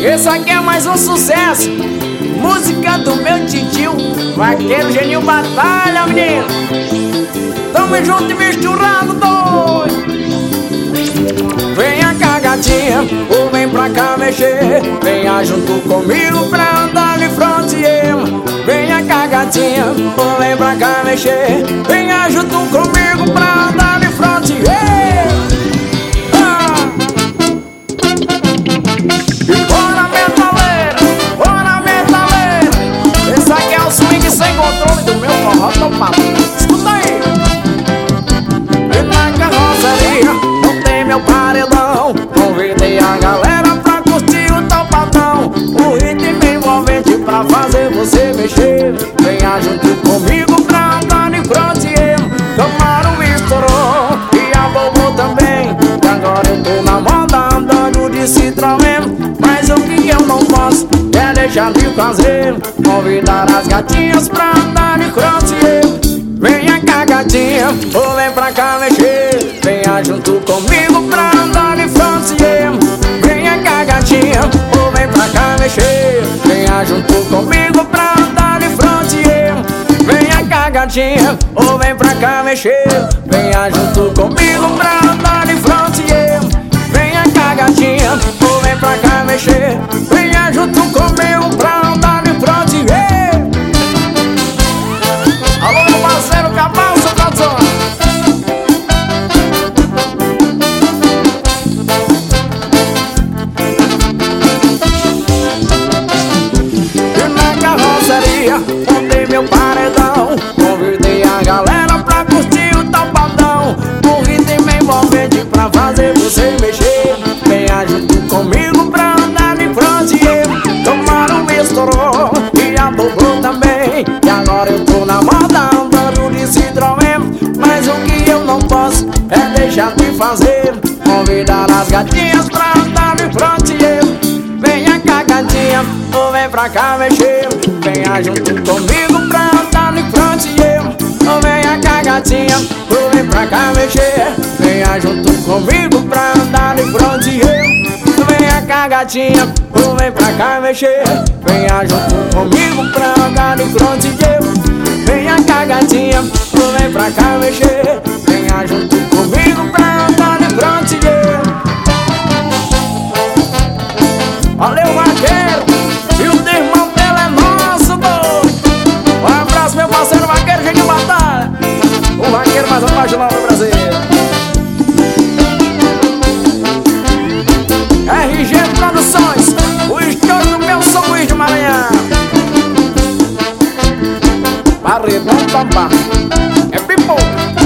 Esse aqui é mais um sucesso, música do meu titio Vaqueiro Geninho Batalha, menino. Tamo junto e misturado, doido. Venha cá, gatinha, ou vem pra cá mexer. Venha junto comigo pra andar de frontier. Venha cá, gatinha, ou vem pra cá mexer. Venha junto comigo pra andar de frontier. Bora, metaleira, esse aqui é o swing sem controle do meu forró topado. Escuta aí. Na carroceria não tem meu paredão. Convidei a galera pra curtir o topadão. O ritmo envolvente pra fazer você mexer. Venha junto comigo pra andar de frontier. Camarão estourou e a Bobo também. E agora eu tô na moda andando de Citroën. Mas o que eu não posso é deixar de fazer, convidar as gatinhas pra andar de frontier. Venha cá, gatinha, ou vem pra cá mexer. Venha junto comigo pra andar de frontier. Venha cá, gatinha, ou vem pra cá mexer. Venha junto comigo pra andar de frontier. Venha cá, gatinha, ou vem pra cá mexer. Venha junto comigo pra andar de frontier. Venha cá, gatinha, ou vem pra cá mexer. Venha junto comigo pra andar de frontier. Alô, meu parceiro Cabal, seu produção. E na carroceria montei meu paredão. Convidei a galera pra curtir o topadão. O ritmo envolvente pra fazer você mexer. Venha junto comigo pra andar de frontier. Camarão estourou e a Bobo também. E agora eu tô na moda andando de Citroën. Mas o que eu não posso é deixar de fazer, convidar as gatinhas pra andar de frontier. Venha cá, gatinha, ou vem pra cá mexer. Venha junto comigo pra andar de frontier. Ou venha cá, gatinha, ou vem pra cá mexer. Venha junto comigo pra andar de frontier. Venha cá, gatinha, ou vem pra cá mexer. Venha junto comigo pra andar de frontier. Venha cá, gatinha, ou vem pra cá mexer. Venha junto comigo pra andar de frontier. Valeu, vaqueiro, e o irmão dela é nosso, doido. Um abraço, meu parceiro Vaqueiro Geninho Batalha, o vaqueiro mais apaixonado do Brasil. RG Produções, o estouro do meu São Luís de Maranhão. Paredão Pampa, é pipoca.